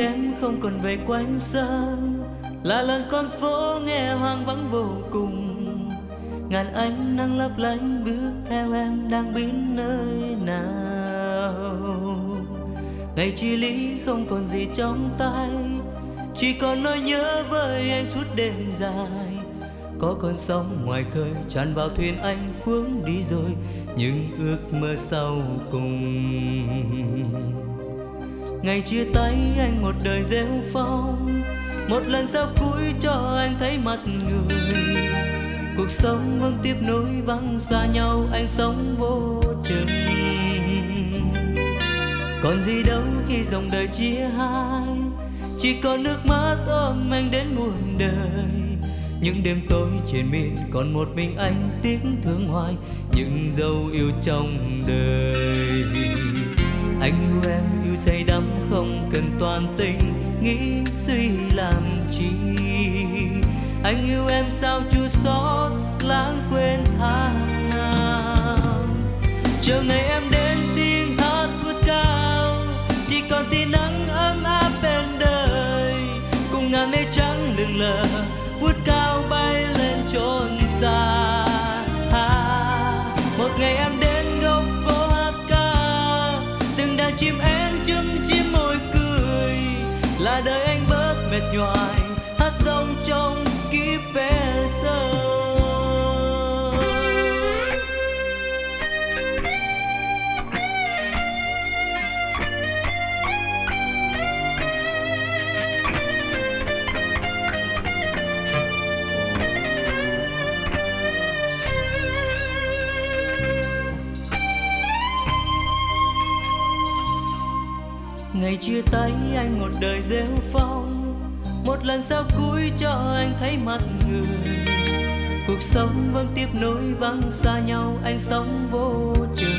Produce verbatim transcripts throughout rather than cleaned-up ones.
em không còn về quanh sân, là lần con phố nghe hoang vắng vô cùng. Ngàn ánh nắng lấp lánh bước theo em đang biến nơi nào. Ngày chia ly không còn gì trong tay, chỉ còn nỗi nhớ với anh suốt đêm dài. Có con sóng ngoài khơi tràn vào thuyền anh cuốn đi rồi, những ước mơ sau cùng. Ngày chia tay anh một đời rêu phong, một lần sau cuối cho anh thấy mặt người. Cuộc sống vẫn tiếp nối vắng xa nhau, anh sống vô chừng. Còn gì đâu khi dòng đời chia hai, chỉ còn nước mắt ôm anh đến muôn đời. Những đêm tối trên miền còn một mình anh tiếc thương hoài những dấu yêu trong đời. Anh yêu em yêu say đắm không cần toàn tình, nghĩ suy làm chi. Anh yêu em sao chua xót lãng quên tháng năm. Chờ ngày em đến tiếng hát vút cao, chỉ còn tia nắng ấm áp bên đời. Cùng ngàn mây trắng lững lờ vút cao bay lên chốn xa. À, một ngày em đến góc phố hát ca, từng đàn chim én chưng chim môi cười. Là đời anh bớt mệt nhoài hát rong trong kiếp vé sơ. Ngày chia tay anh một đời rêu phong, một lần sau cuối cho anh thấy mặt người. Cuộc sống vẫn tiếp nối vắng xa nhau, anh sống vô chừng.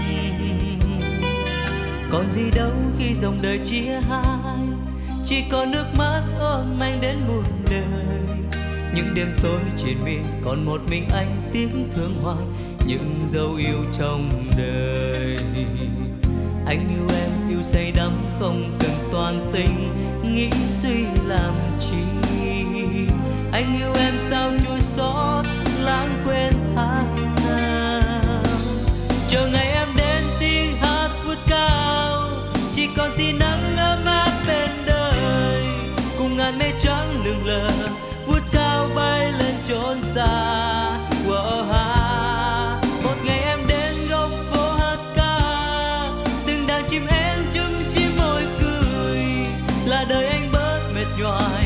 Còn gì đâu khi dòng đời chia hai, chỉ còn nước mắt ôm anh đến muôn đời. Những đêm tối trên miền còn một mình anh tiếc thương hoài những dấu yêu trong đời. Anh yêu em yêu say đắm không cần toàn tình, nghĩ suy làm chi. Anh yêu em sao chua xót lãng quên tháng năm. Chờ ngày em đến tiếng hát vút cao, chỉ còn tia nắng ấm áp bên đời. Cùng ngàn mây trắng lững lờ vút cao bay lên chốn xa. Wow, ha. Một ngày em đến góc phố hát ca, từng đàn chim én chưng chim môi cười. Là đời anh bớt mệt nhoài